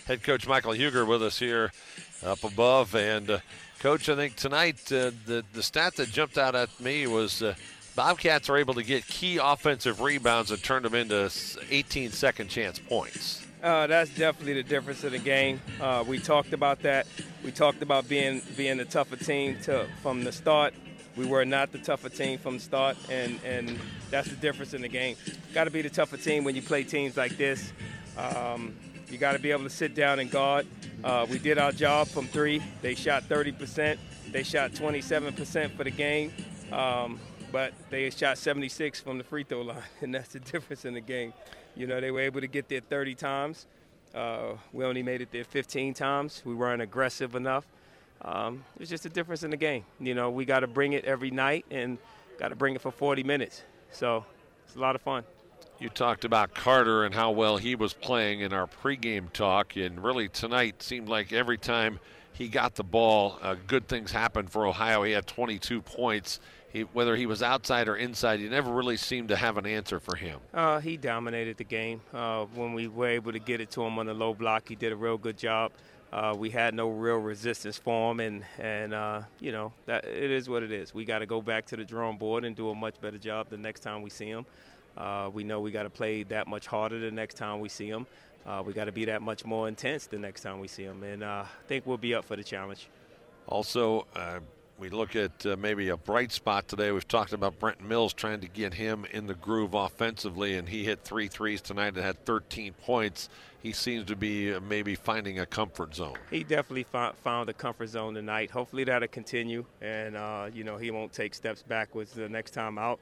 Head coach Michael Huger with us here up above. And, Coach, I think tonight the stat that jumped out at me was Bobcats are able to get key offensive rebounds and turn them into 18 second chance points. That's definitely the difference in the game. We talked about that. We talked about being the tougher team from the start. We were not the tougher team from the start, and that's the difference in the game. Got to be the tougher team when you play teams like this. You got to be able to sit down and guard. We did our job from three. They shot 30%. They shot 27% for the game, but they shot 76 from the free throw line, and that's the difference in the game. You know, they were able to get there 30 times. We only made it there 15 times. We weren't aggressive enough. It's just a difference in the game. You know, we got to bring it every night and got to bring it for 40 minutes. So it's a lot of fun. You talked about Carter and how well he was playing in our pregame talk, and really tonight seemed like every time he got the ball, good things happened for Ohio. He had 22 points. Whether he was outside or inside, you never really seemed to have an answer for him. He dominated the game. When we were able to get it to him on the low block, he did a real good job. We had no real resistance for him, and you know, that it is what it is. We got to go back to the drawing board and do a much better job the next time we see him. We know we got to play that much harder the next time we see him. We got to be that much more intense the next time we see him, and I think we'll be up for the challenge. Also, we look at maybe a bright spot today. We've talked about Brenton Mills trying to get him in the groove offensively, and he hit 3 threes tonight and had 13 points. He seems to be maybe finding a comfort zone. He definitely found a comfort zone tonight. Hopefully that'll continue, and you know, he won't take steps backwards the next time out.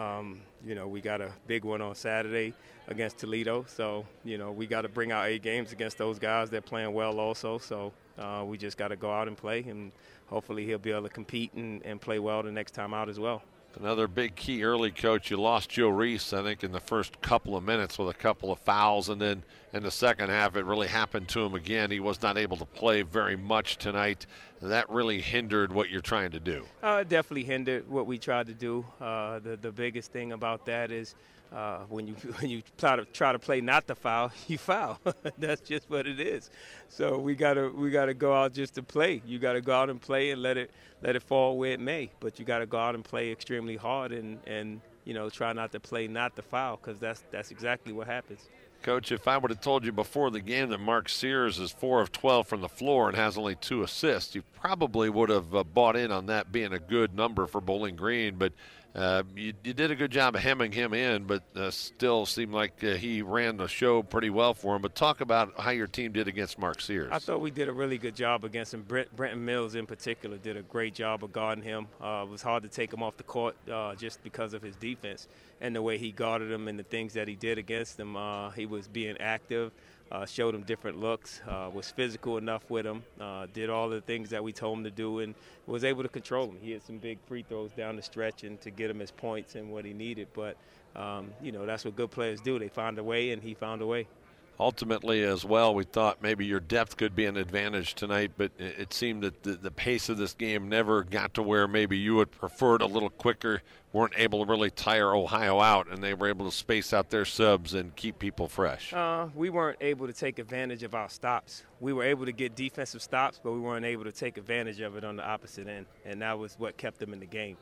You know, we got a big one on Saturday against Toledo, so you know, we got to bring our A games against those guys. They're playing well also, so we just got to go out and play, and hopefully he'll be able to compete and play well the next time out as well. Another big key early, Coach. You lost Joe Reese, I think, in the first couple of minutes with a couple of fouls, and then in the second half it really happened to him again. He was not able to play very much tonight. That really hindered what you're trying to do. It definitely hindered what we tried to do. The biggest thing about that is when you try to play not to foul, you foul. That's just what it is. So we gotta go out just to play. You gotta go out and play and let it fall where it may. But you gotta go out and play extremely hard and you know, try not to play not to foul, because that's exactly what happens. Coach, if I would have told you before the game that Mark Sears is 4 of 12 from the floor and has only 2 assists, you probably would have bought in on that being a good number for Bowling Green. But you did a good job of hemming him in, but still seemed like he ran the show pretty well for him. But talk about how your team did against Mark Sears. I thought we did a really good job against him. Brenton Mills in particular did a great job of guarding him. It was hard to take him off the court just because of his defense and the way he guarded him and the things that he did against him. He was being active, showed him different looks, was physical enough with him, did all the things that we told him to do, and was able to control him. He had some big free throws down the stretch and to get him his points and what he needed. But, you know, that's what good players do. They find a way, and he found a way. Ultimately, as well, we thought maybe your depth could be an advantage tonight, but it seemed that the pace of this game never got to where maybe you would prefer it a little quicker, weren't able to really tire Ohio out, and they were able to space out their subs and keep people fresh. We weren't able to take advantage of our stops. We were able to get defensive stops, but we weren't able to take advantage of it on the opposite end, and that was what kept them in the game.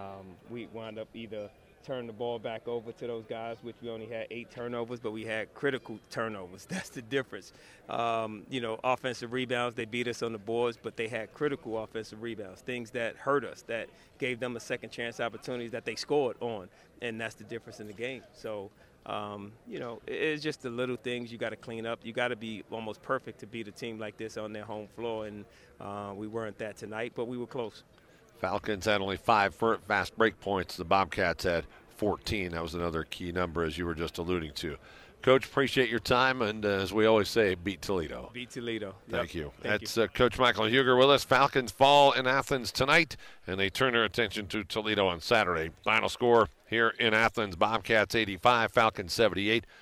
We wound up either turn the ball back over to those guys, which we only had 8 turnovers, but we had critical turnovers. That's the difference. You know, offensive rebounds, they beat us on the boards, but they had critical offensive rebounds, things that hurt us, that gave them a second chance opportunities that they scored on, and that's the difference in the game. So, you know, it's just the little things you got to clean up. You got to be almost perfect to beat a team like this on their home floor, and we weren't that tonight, but we were close. Falcons had only 5 fast break points. The Bobcats had 14. That was another key number, as you were just alluding to. Coach, appreciate your time, and as we always say, beat Toledo. Beat Toledo. Thank you. Thank That's you. Coach Michael Huger with us. Falcons fall in Athens tonight, and they turn their attention to Toledo on Saturday. Final score here in Athens, Bobcats 85, Falcons 78.